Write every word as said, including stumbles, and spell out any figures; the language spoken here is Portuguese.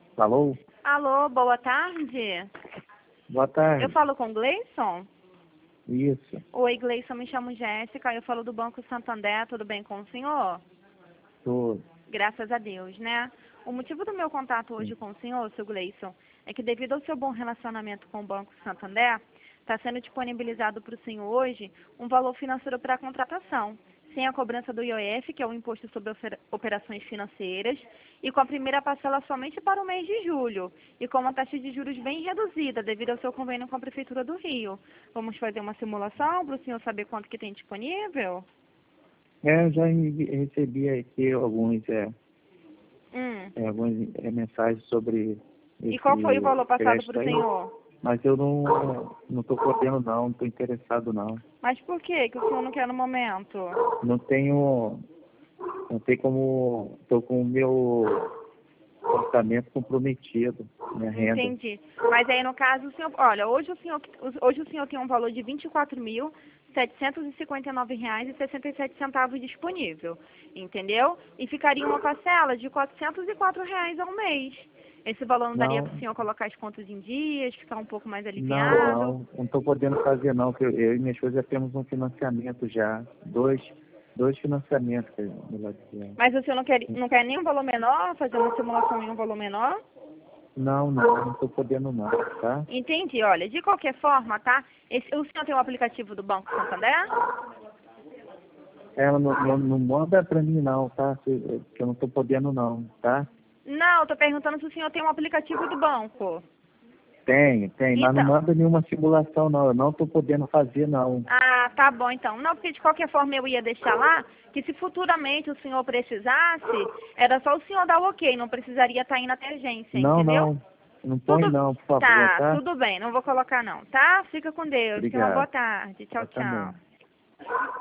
Alô? Alô, boa tarde. Boa tarde. Eu falo com Gleison? Isso. Oi, Gleison, me chamo Jéssica, eu falo do Banco Santander, tudo bem com o senhor? Tudo. Graças a Deus, né? O motivo do meu contato hoje com o senhor, seu Gleison, é que devido ao seu bom relacionamento com o Banco Santander, está sendo disponibilizado para o senhor hoje um valor financeiro para a contratação, sem a cobrança do I O F, que é o Imposto sobre Operações Financeiras, e com a primeira parcela somente para o mês de julho, e com uma taxa de juros bem reduzida, devido ao seu convênio com a Prefeitura do Rio. Vamos fazer uma simulação para o senhor saber quanto que tem disponível? É, eu já re- recebi aqui alguns, é, Hum. é, algumas é, mensagens sobre esse E qual foi o valor passado crédito para o aí, senhor? mas eu não não estou podendo não, não estou interessado não. Mas por que que o senhor não quer no momento? Não tenho, não tem como, estou com o meu orçamento comprometido, minha renda. Entendi. Mas aí, no caso, o senhor... Olha, hoje o senhor, hoje o senhor tem um valor de vinte e quatro mil, setecentos e cinquenta e nove reais e sessenta e sete centavos disponível, entendeu? E ficaria uma parcela de quatrocentos e quatro reais ao mês. Esse valor não daria para o Não, senhor colocar as contas em dias, ficar um pouco mais não, aliviado? não, não estou podendo fazer não, porque eu, eu e minha esposa já temos um financiamento já, dois, dois financiamentos que nós fizemos. Mas o senhor não quer, não quer nem um valor menor, fazer uma simulação em um valor menor? Não, não, não estou podendo não, tá? Entendi. Olha, de qualquer forma, tá? Esse, o senhor tem o aplicativo do Banco Santander? Ela não, não, não manda para mim não, tá? Que que eu não estou podendo não, tá? Não, tô perguntando se o senhor tem um aplicativo do banco. Tem, tem, mas não Então. manda nenhuma simulação não, eu não estou podendo fazer não. Ah, tá bom então. Não, porque de qualquer forma eu ia deixar lá que se futuramente o senhor precisasse, era só o senhor dar o ok, não precisaria estar indo até a agência, Não, entendeu? não, não põe Tudo não, por favor, tá, tá? tudo bem, não vou colocar não, tá? Fica com Deus. Tenha uma boa Obrigado. tarde. Tchau, Eu também. tchau.